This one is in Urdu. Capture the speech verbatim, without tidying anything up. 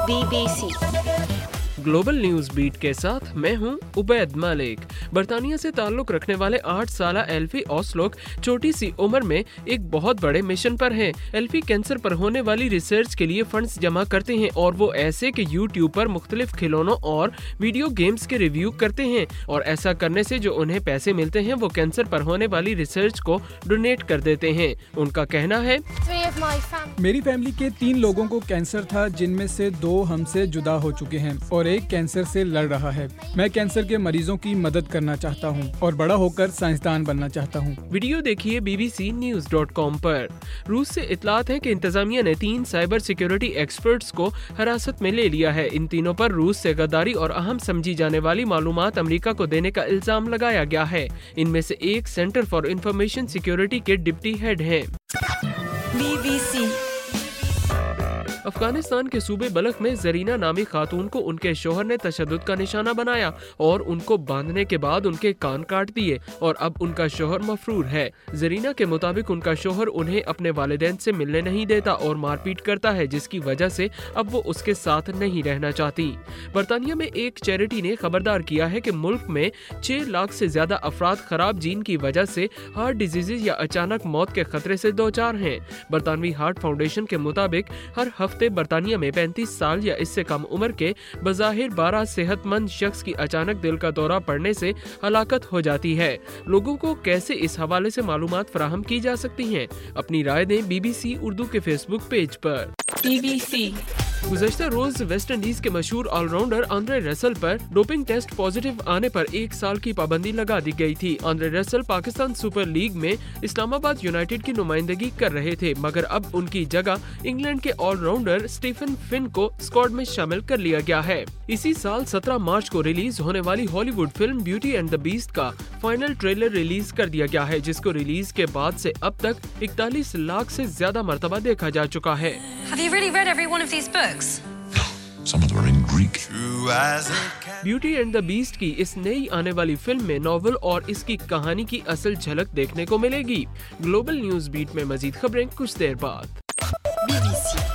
Be B C global news beat کے ساتھ میں ہوں عبید ملک۔ برطانیہ سے تعلق رکھنے والے آٹھ سالہ ایلفی اوسلوک چھوٹی سی عمر میں ایک بہت بڑے مشن پر ہیں۔ ایلفی کینسر پر ہونے والی ریسرچ کے لیے فنڈز جمع کرتے ہیں اور وہ ایسے کہ یوٹیوب پر مختلف کھلونوں اور ویڈیو گیمز کے ریویو کرتے ہیں، اور ایسا کرنے سے جو انہیں پیسے ملتے ہیں وہ کینسر پر ہونے والی ریسرچ کو ڈونیٹ کر دیتے ہیں۔ ان کا کہنا ہے، میری فیملی کے تین لوگوں کو کینسر تھا، جن میں سے دو ہم سے جدا ہو چکے ہیں اور ایک کینسر سے لڑ رہا ہے۔ میں کینسر کے مریضوں کی مدد کرنا چاہتا ہوں اور بڑا ہو کر سائنسدان بننا چاہتا ہوں۔ ویڈیو دیکھیے B B C news dot com پر۔ روس سے اطلاعات ہیں کہ انتظامیہ نے تین سائبر سیکیورٹی ایکسپرٹس کو حراست میں لے لیا ہے۔ ان تینوں پر روس سے غداری اور اہم سمجھی جانے والی معلومات امریکہ کو دینے کا الزام لگایا گیا ہے۔ ان میں سے ایک سینٹر فار انفارمیشن سیکیورٹی کے ڈپٹی ہیڈ ہیں۔ بی بی سی افغانستان کے صوبے بلخ میں زرینہ نامی خاتون کو ان کے شوہر نے تشدد کا نشانہ بنایا اور ان کو باندھنے کے بعد ان کے کان کاٹ دیے، اور اب ان کا شوہر مفرور ہے۔ زرینہ کے مطابق ان کا شوہر انہیں اپنے والدین سے ملنے نہیں دیتا اور مار پیٹ کرتا ہے، جس کی وجہ سے اب وہ اس کے ساتھ نہیں رہنا چاہتی۔ برطانیہ میں ایک چیریٹی نے خبردار کیا ہے کہ ملک میں چھ لاکھ سے زیادہ افراد خراب جین کی وجہ سے ہارٹ ڈیزیز یا اچانک موت کے خطرے سے دوچار ہیں۔ برطانوی ہارٹ فاؤنڈیشن کے مطابق ہر ہفتے برطانیہ میں پینتیس سال یا اس سے کم عمر کے بظاہر بارہ صحت مند شخص کی اچانک دل کا دورہ پڑنے سے ہلاکت ہو جاتی ہے۔ لوگوں کو کیسے اس حوالے سے معلومات فراہم کی جا سکتی ہیں؟ اپنی رائے دیں بی بی سی اردو کے فیس بک پیج پر۔ بی بی سی گزشتہ روز ویسٹ انڈیز کے مشہور آل راؤنڈر آندرے رسل پر ڈوپنگ ٹیسٹ پازیٹیو آنے پر ایک سال کی پابندی لگا دی گئی تھی۔ آندرے رسل پاکستان سپر لیگ میں اسلام آباد یونائیٹڈ کی نمائندگی کر رہے تھے، مگر اب ان کی جگہ انگلینڈ کے آل راؤنڈر اسٹیفن فن کو اسکواڈ میں شامل کر لیا گیا ہے۔ اسی سال سترہ مارچ کو ریلیز ہونے والی Hollywood film beauty and the beast کا فائنل ٹریلر ریلیز کر دیا گیا ہے، جس کو ریلیز کے بعد سے اب تک اکتالیس لاکھ سے زیادہ مرتبہ دیکھا جا چکا ہے۔ Have you really read every one of these books? Some of them are in Greek. Beauty and the beast کی اس نئی آنے والی فلم میں ناول اور اس کی کہانی کی اصل جھلک دیکھنے کو ملے گی۔ گلوبل نیوز بیٹ میں مزید خبریں کچھ دیر بعد۔ Be B C